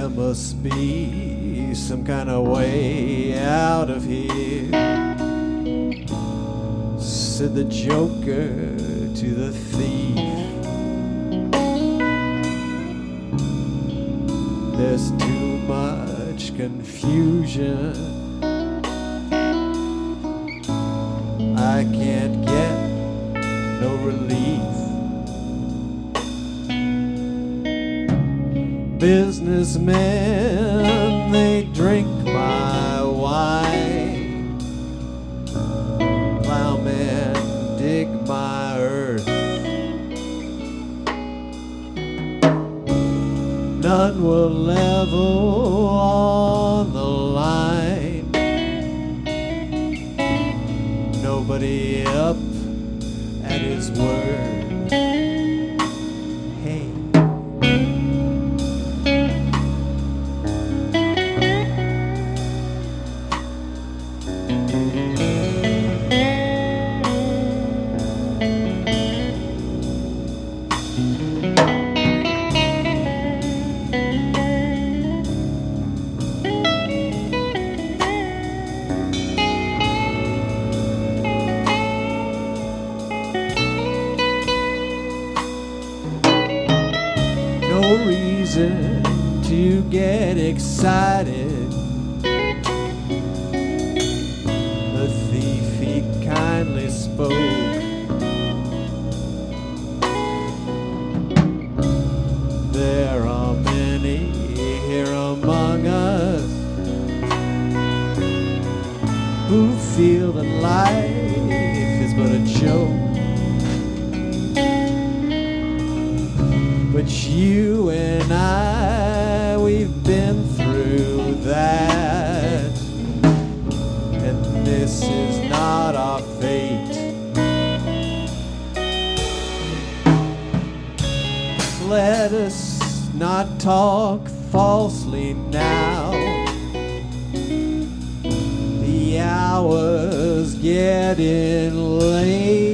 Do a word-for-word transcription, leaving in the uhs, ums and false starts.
There must be some kind of way out of here, said the joker to the thief. There's too much confusion, I can't get no relief. Businessmen, they drink my wine. Plowmen dig my earth. None will level on the line. Nobody up at his word. Hey. No reason to get excited. The thief, he kindly spoke. There are many here among us who feel that life is but a joke. But you and I, we've been through that, and this is not our fate. Let us not talk falsely now. The hour's getting late.